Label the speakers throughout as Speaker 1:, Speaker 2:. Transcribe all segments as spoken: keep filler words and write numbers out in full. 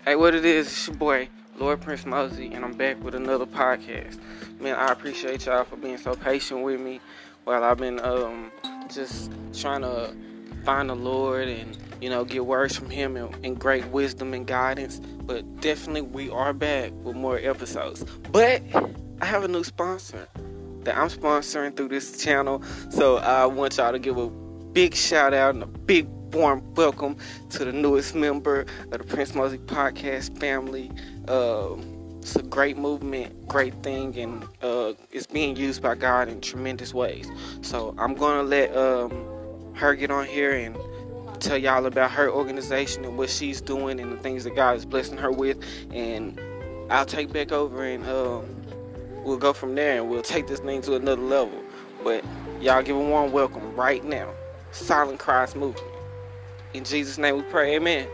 Speaker 1: Hey, what it is, it's your boy, Lord Prince Mosey, and I'm back with another podcast. Man, I appreciate y'all for being so patient with me while I've been um just trying to find the Lord and, you know, get words from Him and, and great wisdom and guidance. But definitely we are back with more episodes. But I have a new sponsor that I'm sponsoring through this channel, so I want y'all to give a big shout out and a big warm welcome to the newest member of the Prince Mosey podcast family. Uh, it's a great movement, great thing, and uh, it's being used by God in tremendous ways. So I'm gonna let um, her get on here and tell y'all about her organization and what she's doing and the things that God is blessing her with, and I'll take back over and um, we'll go from there and we'll take this thing to another level. But y'all give a warm welcome right now. Silent Cries Movement. In Jesus' name we pray, amen.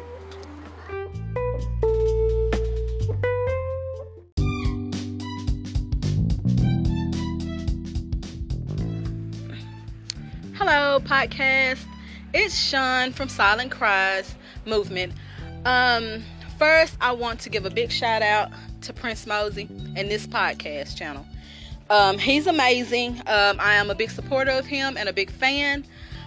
Speaker 2: Hello, podcast. It's Sean from Silent Cries Movement. Um, first, I want to give a big shout out to Prince Mosey and this podcast channel. Um, he's amazing. Um, I am a big supporter of him and a big fan.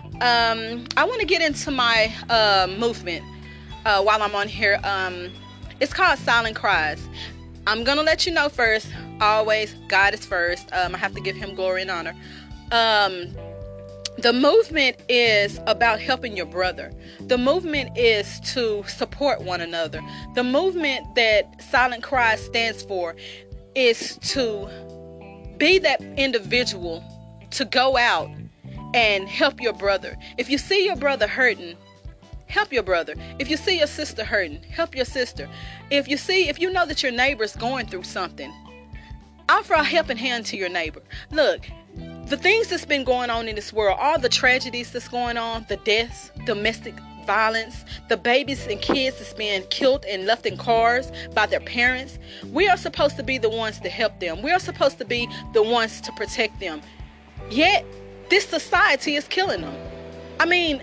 Speaker 2: Um, I want to get into my uh, movement uh, while I'm on here. Um, it's called Silent Cries. I'm going to let you know first, always, God is first. Um, I have to give Him glory and honor. Um, the movement is about helping your brother. The movement is to support one another. The movement that Silent Cries stands for is to be that individual to go out and help your brother. If you see your brother hurting, help your brother. If you see your sister hurting, help your sister. If you see, if you know that your neighbor's going through something, offer a helping hand to your neighbor. Look, the things that's been going on in this world, all the tragedies that's going on, the deaths, domestic violence, the babies and kids that's being killed and left in cars by their parents, we are supposed to be the ones to help them. We are supposed to be the ones to protect them. Yet, this society is killing them. I mean,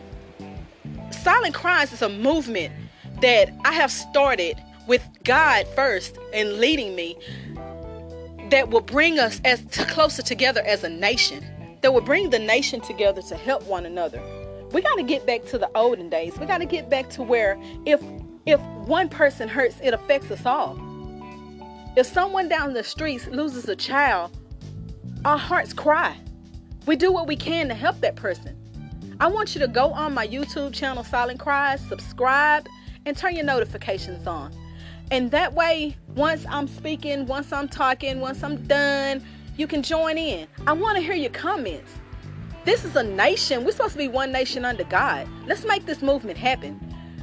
Speaker 2: Silent Cries is a movement that I have started with God first and leading me, that will bring us as to closer together as a nation, that will bring the nation together to help one another. We got to get back to the olden days. We got to get back to where if if one person hurts, it affects us all. If someone down the streets loses a child, our hearts cry. We do what we can to help that person. I want you to go on my YouTube channel, Silent Cries, subscribe, and turn your notifications on. And that way, once I'm speaking, once I'm talking, once I'm done, you can join in. I want to hear your comments. This is a nation. We're supposed to be one nation under God. Let's make this movement happen.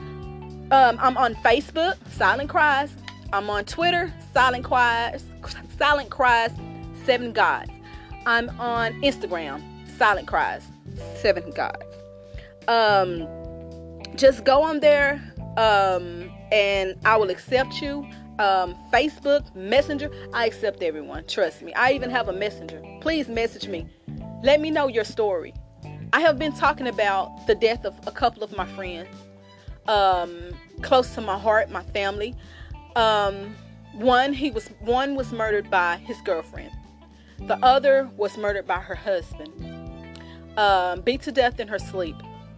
Speaker 2: Um, I'm on Facebook, Silent Cries. I'm on Twitter, Silent Cries, Silent Cries, Seven Gods. I'm on Instagram, Silent Cries, Seven Gods. Um, just go on there, um, and I will accept you. Um, Facebook, Messenger, I accept everyone. Trust me. I even have a messenger. Please message me. Let me know your story. I have been talking about the death of a couple of my friends, um, close to my heart, my family. Um, one, he was one was murdered by his girlfriend. The other was murdered by her husband, um, beat to death in her sleep.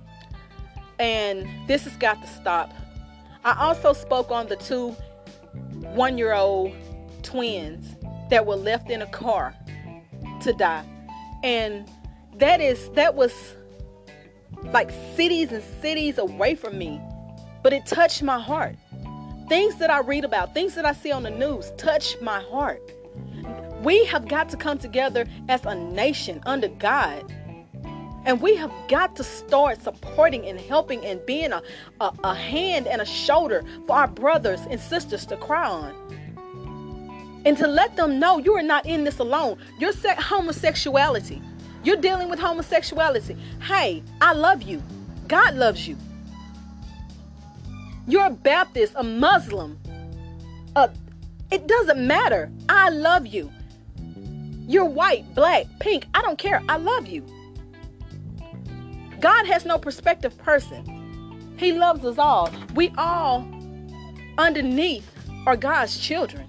Speaker 2: And this has got to stop. I also spoke on the two one-year-old twins that were left in a car to die. And that is that was like cities and cities away from me. But it touched my heart. Things that I read about, things that I see on the news touch my heart. We have got to come together as a nation under God. And we have got to start supporting and helping and being a, a, a hand and a shoulder for our brothers and sisters to cry on. And to let them know you are not in this alone. Your se- homosexuality. You're dealing with homosexuality. Hey, I love you. God loves you. You're a Baptist, a Muslim. A, it doesn't matter. I love you. You're white, black, pink. I don't care. I love you. God has no perspective person. He loves us all. We all underneath are God's children.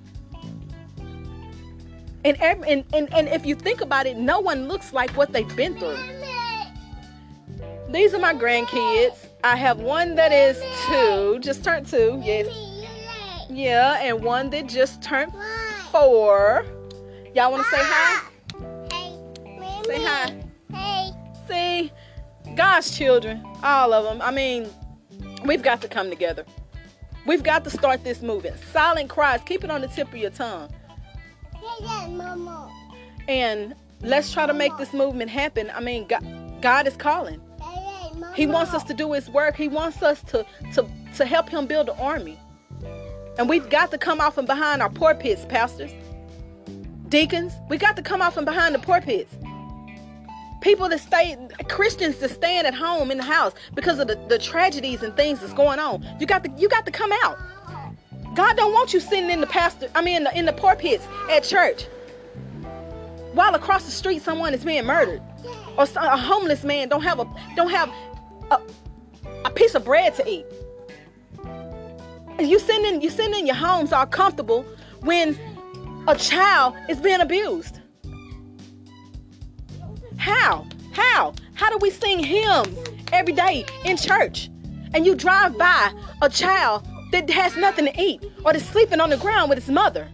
Speaker 2: And, every, and, and, and if you think about it, no one looks like what they've been through. These are my grandkids. I have one that is two, just turned two, yes. Yeah, and one that just turned four. Y'all want to say hi?
Speaker 3: Hey.
Speaker 2: Say hi.
Speaker 3: Hey.
Speaker 2: See, God's children, all of them. I mean, we've got to come together. We've got to start this movement. Silent cries. Keep it on the tip of your tongue.
Speaker 3: Hey, that mama.
Speaker 2: And let's try to make this movement happen. I mean, God, God is calling.
Speaker 3: Hey, mama.
Speaker 2: He wants us to do his work. He wants us to, to, to help him build an army. And we've got to come off and behind our pulpits, pastors, deacons. We got to come off and behind the pulpits. People that stay, Christians that stand at home in the house because of the, the tragedies and things that's going on. You got to, you got to come out. God don't want you sitting in the pastor, I mean in the, in the pulpits at church while across the street someone is being murdered, or a homeless man don't have a don't have a, a piece of bread to eat. You sitting in you sitting in your homes all comfortable when a child is being abused. How? How? How do we sing hymns every day in church and you drive by a child that has nothing to eat or that's sleeping on the ground with his mother?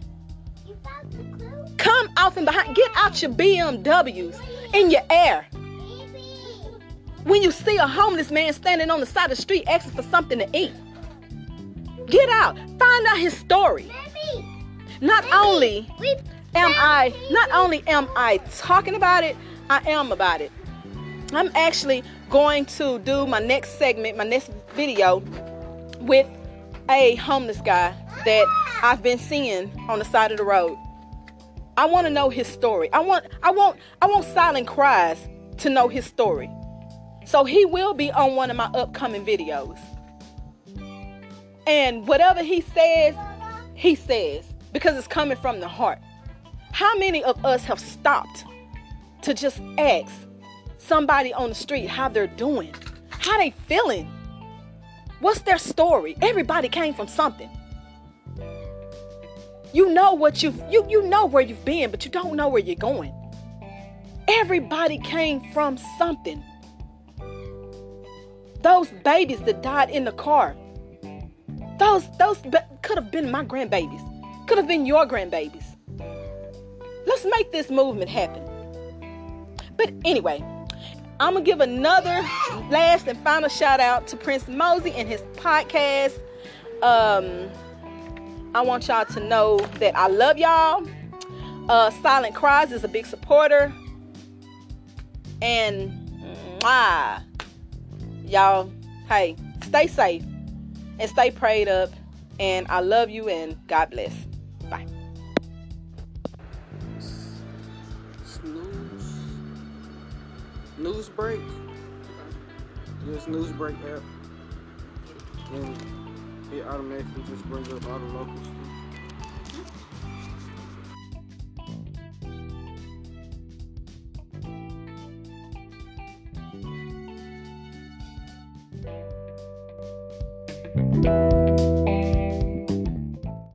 Speaker 2: Come off and behind. Get out your B M Ws in your air. When you see a homeless man standing on the side of the street asking for something to eat, get out. Find out his story. Not only am I, not only am I talking about it, I am about it. I'm actually going to do my next segment, my next video with a homeless guy that I've been seeing on the side of the road. I want to know his story. I want, I want, I want Silent Cries to know his story. So he will be on one of my upcoming videos. And whatever he says, he says, because it's coming from the heart. How many of us have stopped to just ask somebody on the street how they're doing, how they feeling, what's their story? Everybody came from something. You know what you've, you you know where you've been, but you don't know where you're going. Everybody came from something. Those babies that died in the car, those those could have been my grandbabies, could have been your grandbabies. Let's make this movement happen. But anyway, I'm going to give another last and final shout out to Prince Mosey and his podcast. Um, I want y'all to know that I love y'all. Uh, Silent Cries is a big supporter. And mwah, y'all, hey, stay safe and stay prayed up. And I love you and God bless. Bye.
Speaker 1: Snooze. News break. Yes, news break app. And it automatically just brings up all the local stuff.